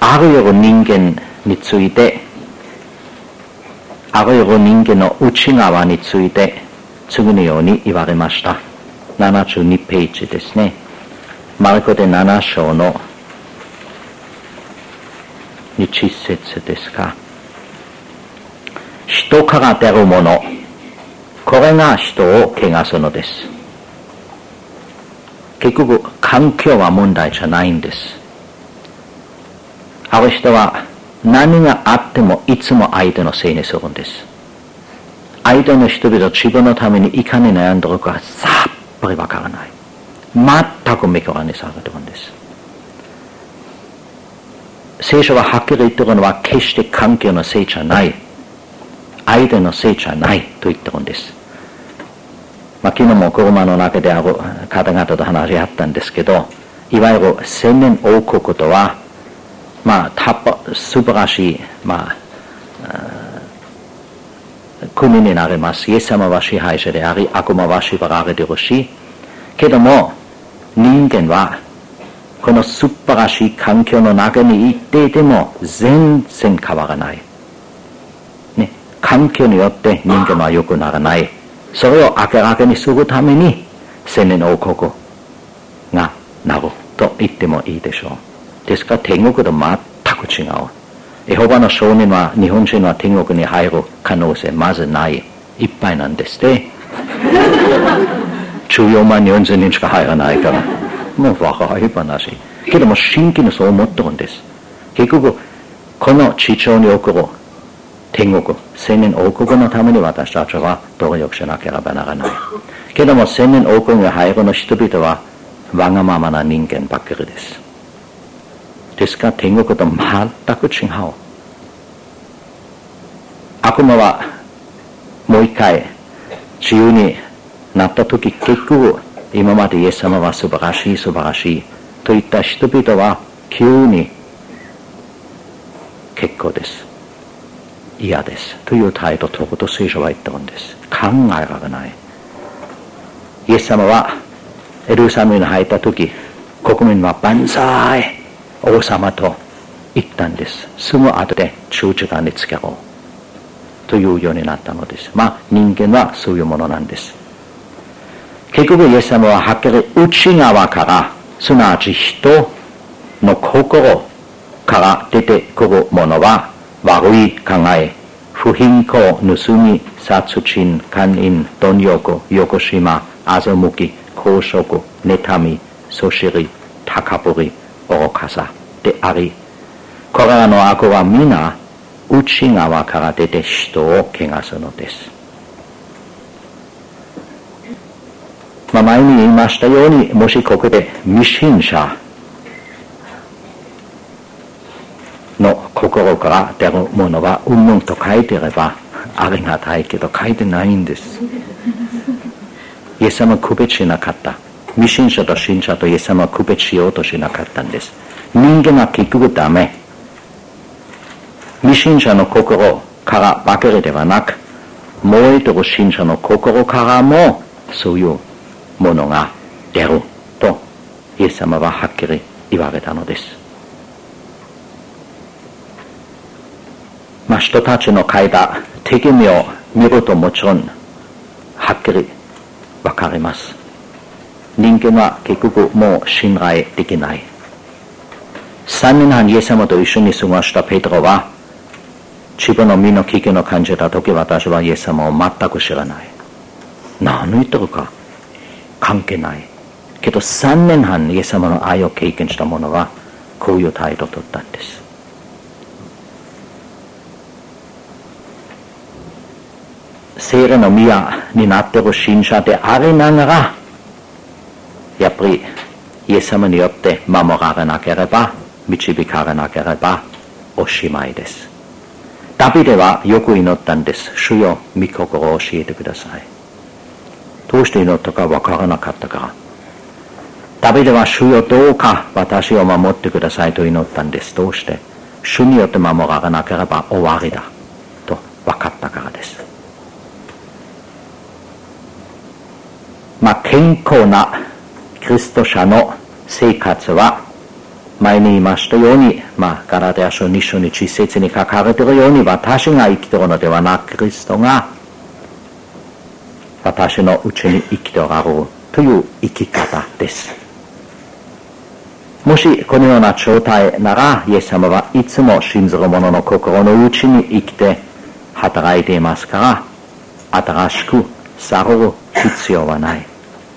あらゆる人間について、あらゆる人間の内側について次のように言われました。72ページですね。マルコで7章の20節ですか。人から出るもの、これが人を汚すのです。結局環境は問題じゃないんです。ある人は何があってもいつも相手のせいにするんです。相手の人々自分のためにいかに悩んでるかさっぱりわからない。全く目からにされてるんです。聖書ははっきり言ってるのは決して環境のせいじゃない。相手のせいじゃないと言ってるんです。昨日も車の中である方々と話し合ったんですけど、いわゆる千年王国とは、素晴らしい、国になります。イエス様は支配者であり、悪魔は縛られているし、けども人間はこの素晴らしい環境の中にいていても全然変わらない。ね、環境によって人間は良くならない。それを明らかにするために千年王国がなると言ってもいいでしょう。ですから天国と全く違う。エホバの証人は日本人は天国に入る可能性まずない。いっぱいなんですね。14万40人しか入らないから。もう若い話。けども真剣にそう思ってるんです。結局この地上に送る天国、千年王国のために私たちは努力しなければならない。けども千年王国に入るの人々はわがままな人間ばっかりです。ですから天国と全く違う。悪魔はもう一回自由になった時、結局今までイエス様は素晴らしい素晴らしいと言った人々は急に結構です、嫌ですという態度を取ると聖書は言ってるんです。考えられない。イエス様はエルサレムに入った時、国民は万歳王様と言ったんです。すぐ後で十字架につけろというようになったのです。人間はそういうものなんです。結局イエス様ははっきり内側から、すなわち人の心から出てくるものは悪い考え、不貧困、盗み、殺人、姦淫、貪欲、欲しま、欺き、公職、妬み、そしり、高ぶり、愚かさであり、これらの悪は皆内側から出て人を汚すのです。前に言いましたように、もしここで未信者の心から出るものはうんぬんと書いていればありがたいけど、書いてないんです。イエス様は区別しなかった。未信者と信者とイエス様は区別しようとしなかったんです。人間は結局ダメ。未信者の心からばかりではなく、燃えてる信者の心からもそういうものが出るとイエス様ははっきり言われたのです。人たちの書いた手紙を見るともちろんはっきりわかります。人間は結局もう信頼できない。3年半イエス様と一緒に過ごしたペテロは、自分の身の危険を感じたとき、私はイエス様を全く知らない。何言ってるか関係ない。けど3年半イエス様の愛を経験した者はこういう態度を取ったんです。聖霊の宮になっている信者でありながら、やっぱりイエス様によって守られなければ、導かれなければおしまいです。ダビデはよく祈ったんです。主よ、御心を教えてください。どうして祈ったかわからなかったから。ダビデは主よ、どうか私を守ってくださいと祈ったんです。どうして？主によって守られなければ終わりだと分かったからです。健康なキリスト者の生活は前に言いましたように、ガラテヤ書2章に1節に書かれているように、私が生きているのではなく、キリストが私のうちに生きておられるという生き方です。もしこのような状態なら、イエス様はいつも信ずる者の心の内に生きて働いていますから、新しくされる必要はない。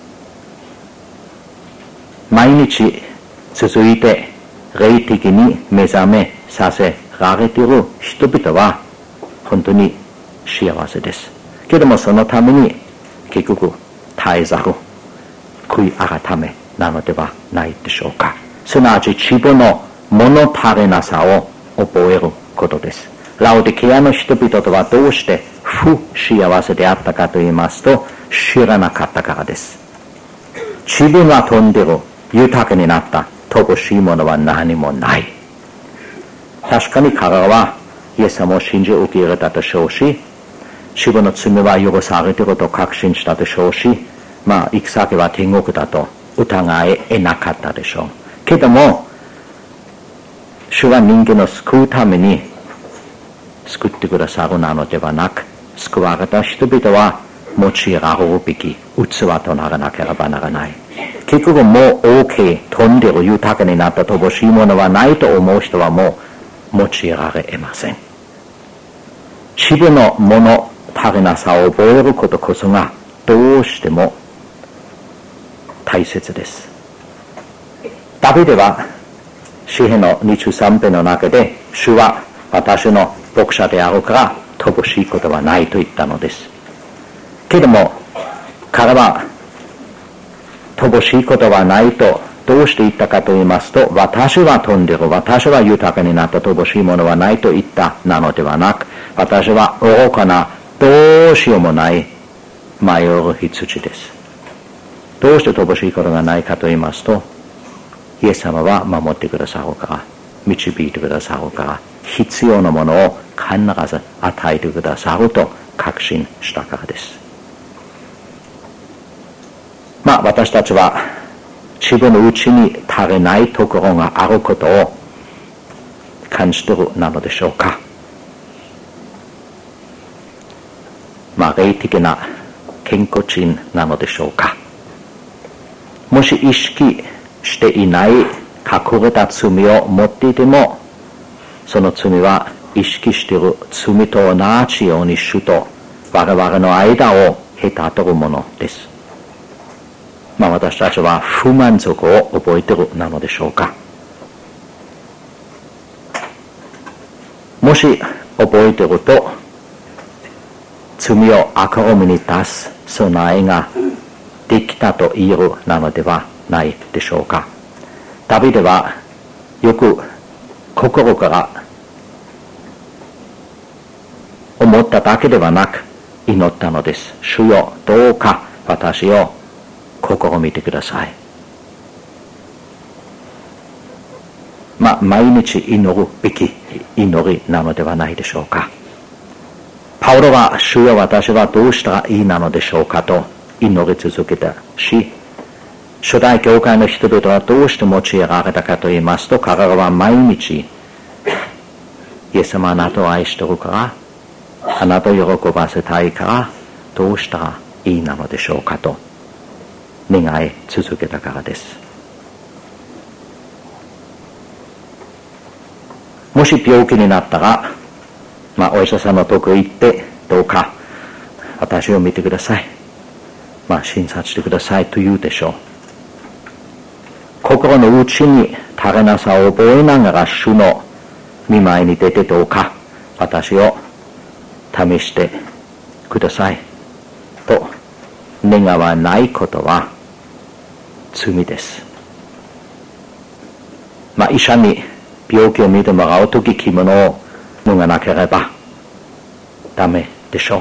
毎日続いて霊的に目覚めさせられている人々は本当に幸せです。けれどもそのために結局絶えざる悔い改めなのではないでしょうか。すなわち自分の物足りなさを覚えることです。ラオディケアの人々とはどうして不幸せであったかと言いますと、知らなかったからです。自分は飛んでる豊かになった乏しいものは何もない。確かに彼らはイエス様を信じ受け入れたでしょうし、自分の罪は許されていると確信したでしょうし、行く先は天国だと疑え得なかったでしょう。けども、主は人間を救うために救ってくださるなのではなく、救われた人々は用いられるべき器とならなければならない。結局もう OK、飛んでる豊かになった乏しいものはないと思う人はもう用いられ得ません。自分の物足りなさを覚えることこそがどうしても大切です。ダビデは詩編の23編の中で、主は私の牧者であるから乏しいことはないと言ったのです。けれども彼は乏しいことはないとどうして言ったかと言いますと、私は飛んでる、私は豊かになった乏しいものはないと言ったなのではなく、私は愚かなどうしようもない迷う羊です。どうして乏しいことがないかと言いますと、イエス様は守ってくださるから、導いてくださるから、必要なものを必ず与えてくださると確信したからです。私たちは自分の内に足りないところがあることを感じているなのでしょうか。霊的な健康人なのでしょうか。もし意識していない隠れた罪を持っていても、その罪は意識している罪と同じように主と我々の間を隔てるものです。私たちは不満足を覚えているなのでしょうか。もし覚えていると、罪を明るみに出す備えができたと言えるなのではないでしょうか。ダビデはよく心から思っただけではなく祈ったのです。主よ、どうか私を試みてください。毎日祈るべき祈りなのではないでしょうか。パウロは主よ、私はどうしたらいいなのでしょうかと祈り続けたし、初代教会の人々はどうして用いられたかと言いますと、彼らは毎日イエス様あなたを愛しているから、あなたを喜ばせたいからどうしたらいいなのでしょうかと願い続けたからです。もし病気になったら、お医者さんのとこへ行って、どうか私を見てください、診察してくださいと言うでしょう。心の内に足りなさを覚えながら主の御前に出て、どうか私を試してくださいと願わないことは罪です。医者に病気を見てもらうとき着物を脱がなければダメでしょう。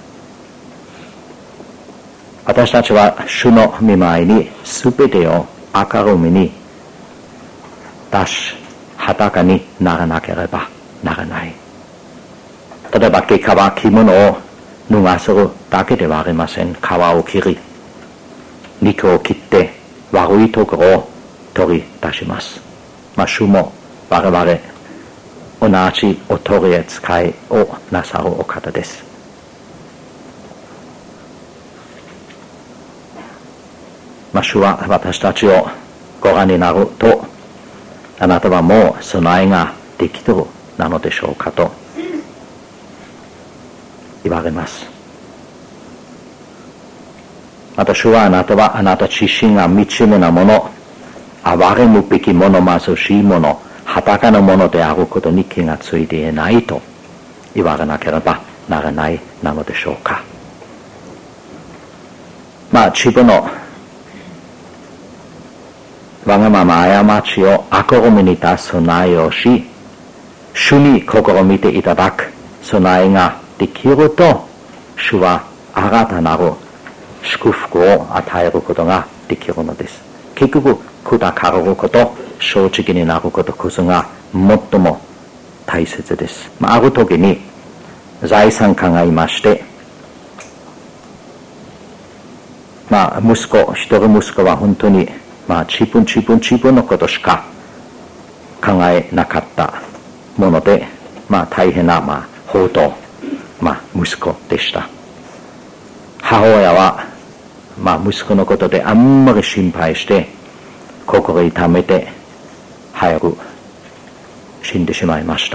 私たちは主の御前にすべてを明るみに出し、裸にならなければならない。例えば結果は着物を脱がせるだけではありません。皮を切り、肉を切って悪いところを取り出します。 主も我々同じお取り扱いをなさるお方です。主は私たちをご覧になると、あなたはもう備えができているなのでしょうかと言われます。また主はあなたはあなた自身が惨めなもの、憐れむべきもの、貧しいもの、裸のものであることに気がついていないと言われなければならないなのでしょうか。自分のわがまま過ちを明るみに出す備えをし、主に試みていただく備えができると、主は新たなる祝福を与えることができるのです。結局、砕かれること、正直になることこそが最も大切です。ある時に財産家がいまして、一人息子は本当に自分のことしか考えなかったもので、大変な放蕩、息子でした。母親は、息子のことであんまり心配して心痛めて早く死んでしまいました。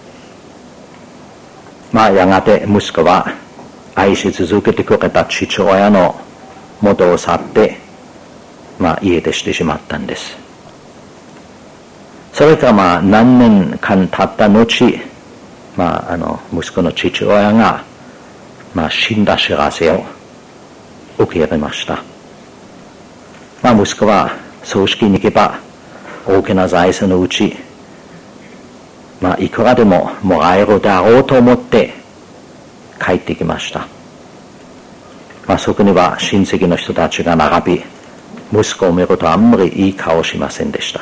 やがて息子は愛し続けてくれた父親の元を去って家出してしまったんです。それから何年間経った後、息子の父親が死んだ知らせを受け入れました。息子は葬式に行けば大きな財産のうち、いくらでももらえるだろうと思って帰ってきました。そこには親戚の人たちが並び、息子を見るとあんまりいい顔しませんでした。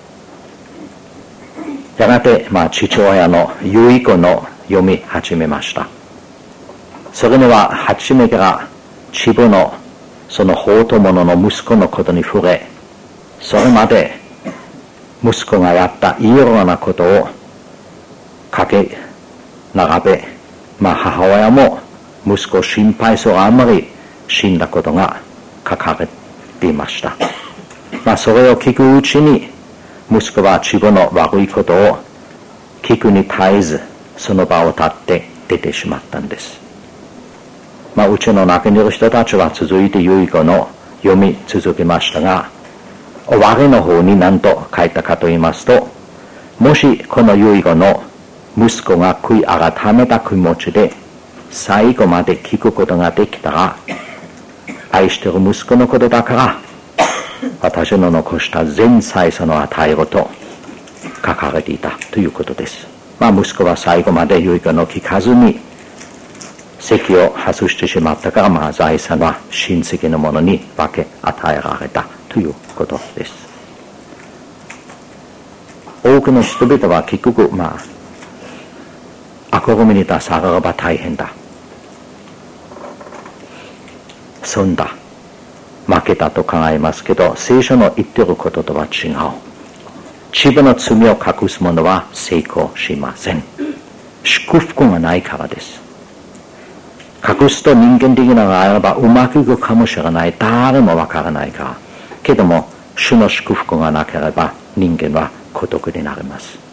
やがて、父親の遺言を読み始めました。それには初めから自分のその放蕩者の息子のことに触れ、それまで息子がやったいろいろなことを書き並べ、母親も息子を心配するあまり死んだことが書かれていました。それを聞くうちに息子は自分の悪いことを聞くに絶えずその場を立って出てしまったんです。うちの中にいる人たちは続いて遺言を読み続けましたが、終わりの方に何と書いたかと言いますと、もしこの遺言を息子が悔い改めた気持ちで最後まで聞くことができたら、愛している息子のことだから私の残した全財産を与えろと書かれていたということです。息子は最後まで遺言を聞かずに席を外してしまったから、財産は親戚の者に分け与えられたということです。多くの人々は結局明るみに出されれば大変だ、損だ、負けたと考えますけど、聖書の言っていることとは違う。自分の罪を隠す者は成功しません。祝福がないからです。隠すと人間的なのがあればうまくいくかもしれない。誰もわからないから。けども主の祝福がなければ人間は孤独になります。